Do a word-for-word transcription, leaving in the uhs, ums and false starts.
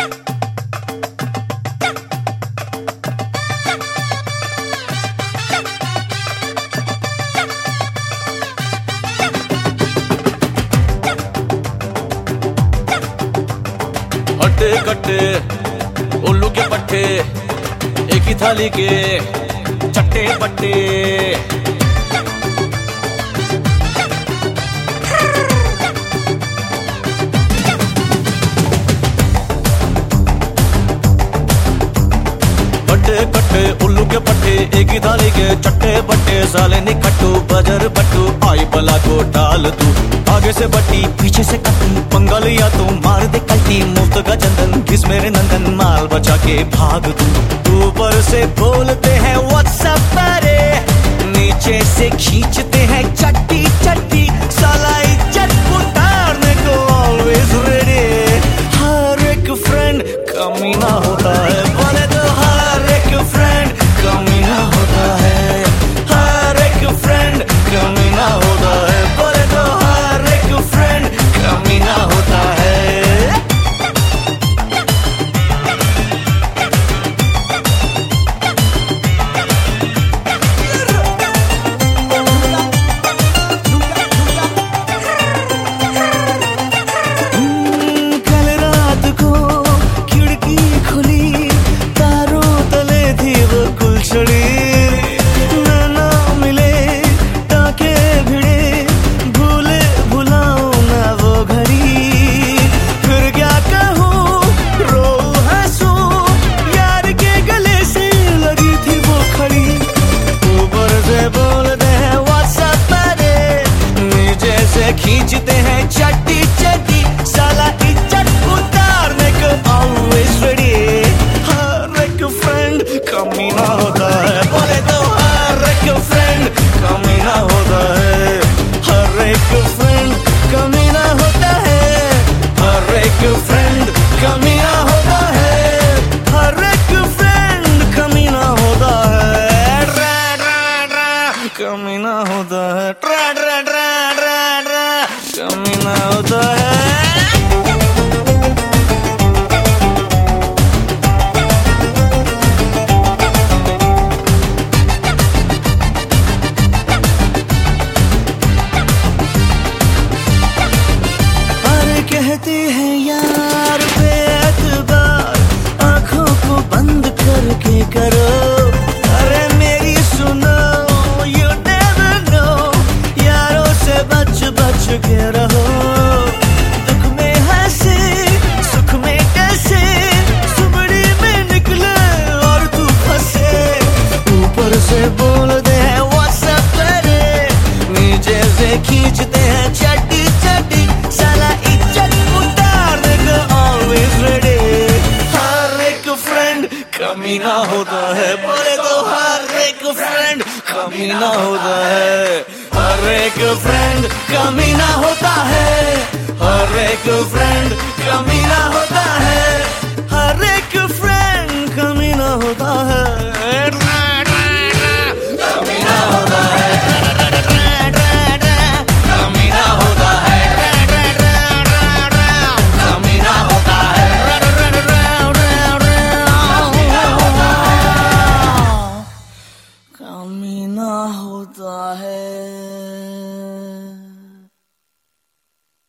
हट्टे कट्टे उल्लू के पट्टे एक ही थाली के चट्टे पट्टे। हट्टे कट्टे उल्लू के पट्टे एक ही थाली के चट्टे पट्टे। साले निकट्टू बजर बट्टू आई बला को डाल तू। आगे से बट्टी पीछे से कट्टी पंगा लिया तो मार दे कल्टी। मुफ्त का चंदन किस मेरे नंदन माल बचा के भाग तू। ऊपर से बोलते हैं व्हाट्सएप परे नीचे से खींचते हैं चट्टी चट्टी। साला इज्जत उतारने को ऑलवेज रेडी। हर एक फ्रेंड कमीना होता है बोले तो हर एक फ्रेंड कमीना होता है। हर एक फ्रेंड कमीना होता है बोले तो हर एक फ्रेंड कमीना होता है। कल रात को खिड़की खुली तारों तले थी वो गुलछड़ी। नैना मिले टाके भिड़े भूले भुलाओ ना वो घड़ी। फिर क्या कहूँ रो हंसूं यार के गले से लगी थी वो खड़ी। ऊपर से बोलते हैं व्हाट्सएप परे नीचे से खींचते हैं चट्टी चट्टी। साला इज्जत उतारने को ऑलवेज रेडी। हर एक फ्रेंड कमीना होता है बोले तो हर एक फ्रेंड कमीना होता है। हर एक फ्रेंड कमीना होता है। हर एक फ्रेंड कमीना होता है। हर एक फ्रेंड कमीना होता है। ड्रा ड्रा ड्रा कमीना होता है। ड्रा ड्रा ड्रा ड्रा ड्रा कमीना होता है। अरे कहते हैं यार बेअतबार आंखों को बंद करके करो। अरे मेरी सुनो you never know यारों से बच बच के रहो। दुख में हंसे सुख में कैसे सुबड़ी में निकले और तू फंसे। ऊपर से बोलते हैं व्हाट्सएप परे नीचे से खींचते हैं चट्टी चट्टी। साला इज्जत उतारने को ऑलवेज रेडी। हर एक फ्रेंड कमीना होता है बोले तो हर एक फ्रेंड कमीना होता है। हर एक फ्रेंड कमीना होता है। हर एक फ्रेंड कमीना होता है।